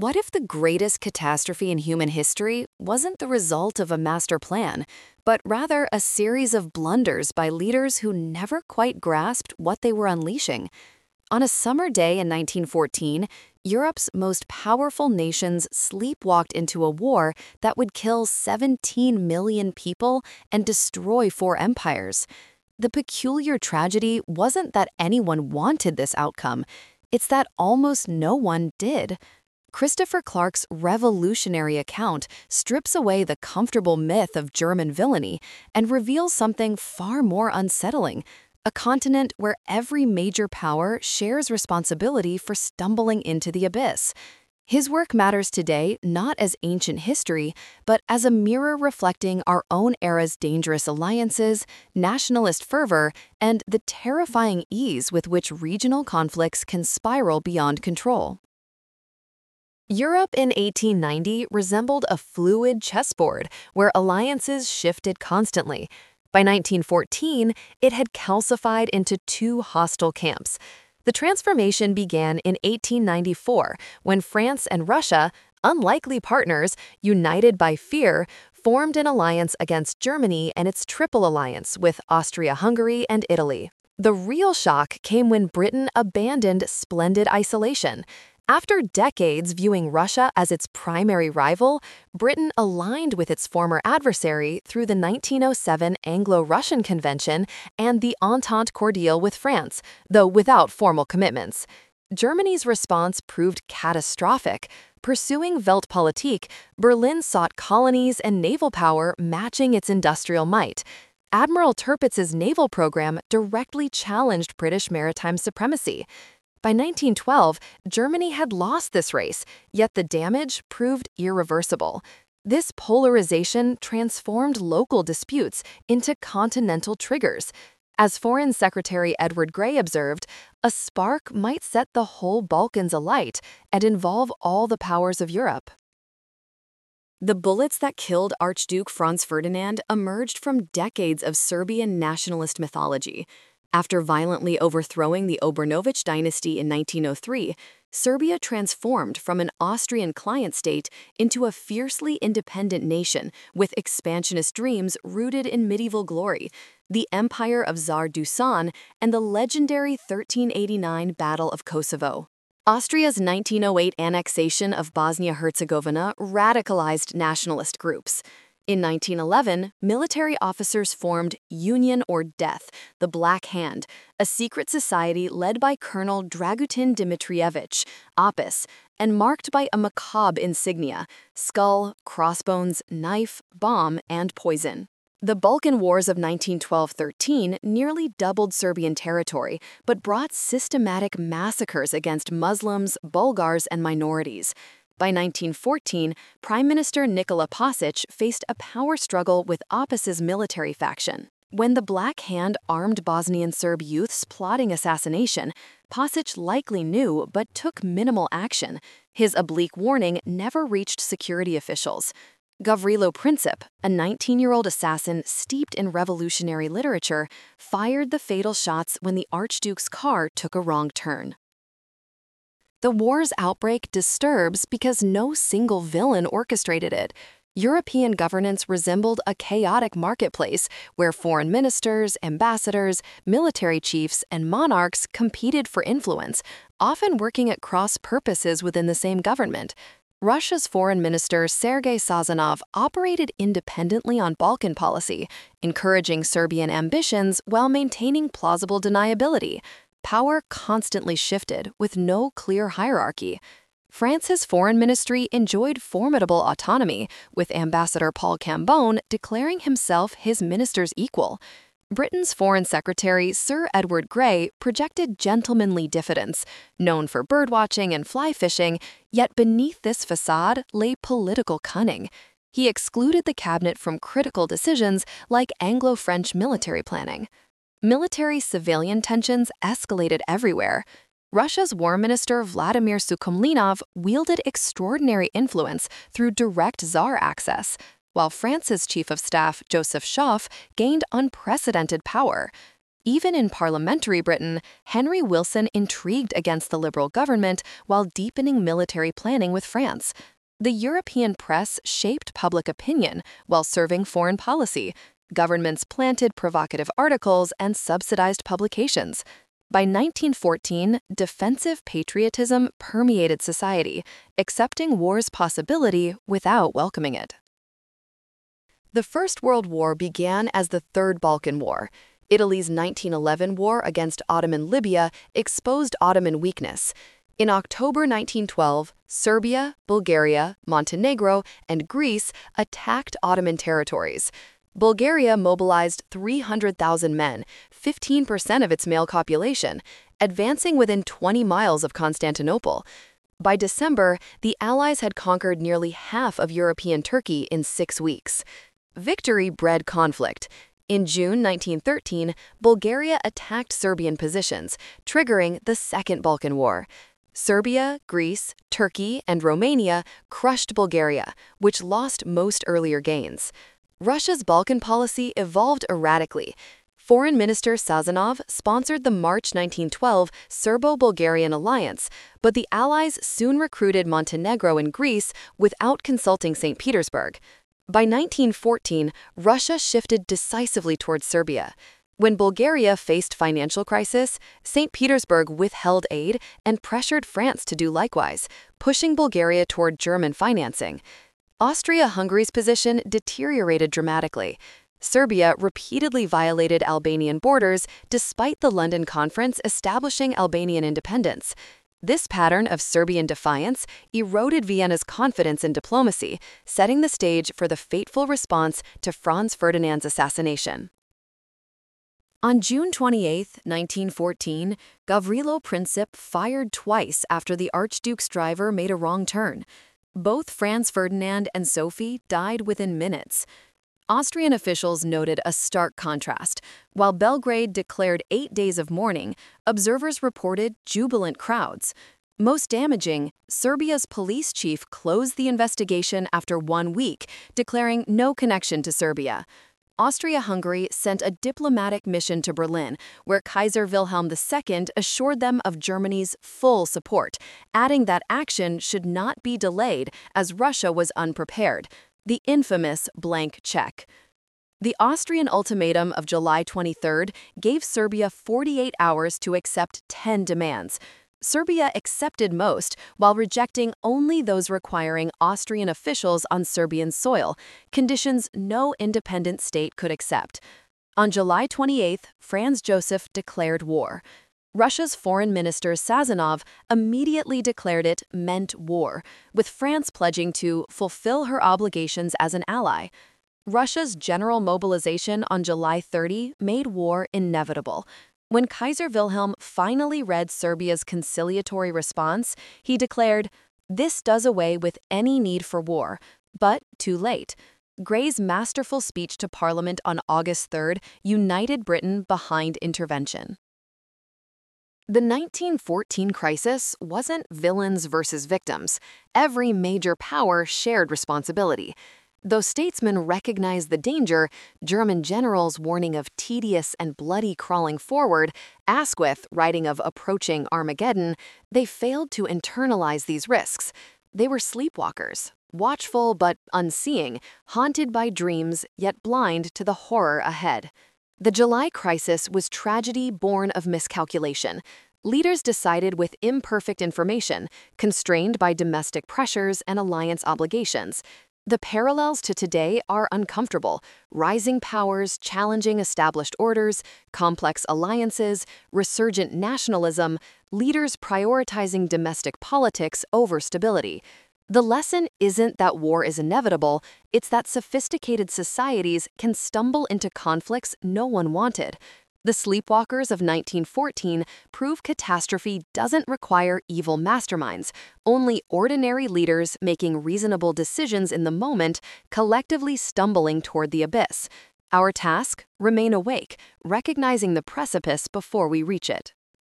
What if the greatest catastrophe in human history wasn't the result of a master plan, but rather a series of blunders by leaders who never quite grasped what they were unleashing? On a summer day in 1914, Europe's most powerful nations sleepwalked into a war that would kill 17 million people and destroy four empires. The peculiar tragedy wasn't that anyone wanted this outcome, it's that almost no one did. Christopher Clark's revolutionary account strips away the comfortable myth of German villainy and reveals something far more unsettling: a continent where every major power shares responsibility for stumbling into the abyss. His work matters today not as ancient history, but as a mirror reflecting our own era's dangerous alliances, nationalist fervor, and the terrifying ease with which regional conflicts can spiral beyond control. Europe in 1890 resembled a fluid chessboard where alliances shifted constantly. By 1914, it had calcified into two hostile camps. The transformation began in 1894 when France and Russia, unlikely partners united by fear, formed an alliance against Germany and its Triple Alliance with Austria-Hungary and Italy. The real shock came when Britain abandoned splendid isolation. After decades viewing Russia as its primary rival, Britain aligned with its former adversary through the 1907 Anglo-Russian Convention and the Entente Cordiale with France, though without formal commitments. Germany's response proved catastrophic. Pursuing Weltpolitik, Berlin sought colonies and naval power matching its industrial might. Admiral Tirpitz's naval program directly challenged British maritime supremacy. By 1912, Germany had lost this race, yet the damage proved irreversible. This polarization transformed local disputes into continental triggers. As Foreign Secretary Edward Grey observed, a spark might set the whole Balkans alight and involve all the powers of Europe. The bullets that killed Archduke Franz Ferdinand emerged from decades of Serbian nationalist mythology. After violently overthrowing the Obrenović dynasty in 1903, Serbia transformed from an Austrian client state into a fiercely independent nation with expansionist dreams rooted in medieval glory, the empire of Tsar Dusan, and the legendary 1389 Battle of Kosovo. Austria's 1908 annexation of Bosnia-Herzegovina radicalized nationalist groups. In 1911, military officers formed Union or Death, the Black Hand, a secret society led by Colonel Dragutin Dimitrievich, Apis, and marked by a macabre insignia: skull, crossbones, knife, bomb, and poison. The Balkan Wars of 1912–13 nearly doubled Serbian territory, but brought systematic massacres against Muslims, Bulgars, and minorities. By 1914, Prime Minister Nikola Pasic faced a power struggle with Apis's military faction. When the Black Hand armed Bosnian Serb youths plotting assassination, Pasic likely knew but took minimal action. His oblique warning never reached security officials. Gavrilo Princip, a 19-year-old assassin steeped in revolutionary literature, fired the fatal shots when the Archduke's car took a wrong turn. The war's outbreak disturbs because no single villain orchestrated it. European governance resembled a chaotic marketplace where foreign ministers, ambassadors, military chiefs, and monarchs competed for influence, often working at cross purposes within the same government. Russia's foreign minister Sergei Sazonov operated independently on Balkan policy, encouraging Serbian ambitions while maintaining plausible deniability. Power constantly shifted with no clear hierarchy. France's foreign ministry enjoyed formidable autonomy, with Ambassador Paul Cambon declaring himself his minister's equal. Britain's Foreign Secretary Sir Edward Grey projected gentlemanly diffidence, known for birdwatching and fly fishing, yet beneath this facade lay political cunning. He excluded the cabinet from critical decisions like Anglo-French military planning. Military-civilian tensions escalated everywhere. Russia's War Minister Vladimir Sukhomlinov wielded extraordinary influence through direct Tsar access, while France's Chief of Staff Joseph Schauff gained unprecedented power. Even in parliamentary Britain, Henry Wilson intrigued against the Liberal government while deepening military planning with France. The European press shaped public opinion while serving foreign policy. Governments planted provocative articles and subsidized publications. By 1914, defensive patriotism permeated society, accepting war's possibility without welcoming it. The First World War began as the Third Balkan War. Italy's 1911 war against Ottoman Libya exposed Ottoman weakness. In October 1912, Serbia, Bulgaria, Montenegro, and Greece attacked Ottoman territories. Bulgaria mobilized 300,000 men, 15% of its male population, advancing within 20 miles of Constantinople. By December, the Allies had conquered nearly half of European Turkey in 6 weeks. Victory bred conflict. In June 1913, Bulgaria attacked Serbian positions, triggering the Second Balkan War. Serbia, Greece, Turkey, and Romania crushed Bulgaria, which lost most earlier gains. Russia's Balkan policy evolved erratically. Foreign Minister Sazonov sponsored the March 1912 Serbo-Bulgarian alliance, but the Allies soon recruited Montenegro and Greece without consulting St. Petersburg. By 1914, Russia shifted decisively towards Serbia. When Bulgaria faced financial crisis, St. Petersburg withheld aid and pressured France to do likewise, pushing Bulgaria toward German financing. Austria-Hungary's position deteriorated dramatically. Serbia repeatedly violated Albanian borders despite the London Conference establishing Albanian independence. This pattern of Serbian defiance eroded Vienna's confidence in diplomacy, setting the stage for the fateful response to Franz Ferdinand's assassination. On June 28, 1914, Gavrilo Princip fired twice after the Archduke's driver made a wrong turn. Both Franz Ferdinand and Sophie died within minutes. Austrian officials noted a stark contrast. While Belgrade declared 8 days of mourning, observers reported jubilant crowds. Most damaging, Serbia's police chief closed the investigation after 1 week, declaring no connection to Serbia. Austria-Hungary sent a diplomatic mission to Berlin, where Kaiser Wilhelm II assured them of Germany's full support, adding that action should not be delayed as Russia was unprepared. The infamous blank check. The Austrian ultimatum of July 23 gave Serbia 48 hours to accept 10 demands. Serbia accepted most, while rejecting only those requiring Austrian officials on Serbian soil, conditions no independent state could accept. On July 28, Franz Joseph declared war. Russia's Foreign Minister Sazonov immediately declared it meant war, with France pledging to fulfill her obligations as an ally. Russia's general mobilization on July 30 made war inevitable. When Kaiser Wilhelm finally read Serbia's conciliatory response, he declared, "This does away with any need for war," but too late. Grey's masterful speech to Parliament on August 3 united Britain behind intervention. The 1914 crisis wasn't villains versus victims. Every major power shared responsibility. Though statesmen recognized the danger, German generals warning of tedious and bloody crawling forward, Asquith writing of approaching Armageddon, they failed to internalize these risks. They were sleepwalkers, watchful but unseeing, haunted by dreams yet blind to the horror ahead. The July crisis was tragedy born of miscalculation. Leaders decided with imperfect information, constrained by domestic pressures and alliance obligations. The parallels to today are uncomfortable. Rising powers challenging established orders, complex alliances, resurgent nationalism, leaders prioritizing domestic politics over stability. The lesson isn't that war is inevitable, it's that sophisticated societies can stumble into conflicts no one wanted. The sleepwalkers of 1914 prove catastrophe doesn't require evil masterminds, only ordinary leaders making reasonable decisions in the moment, collectively stumbling toward the abyss. Our task? Remain awake, recognizing the precipice before we reach it.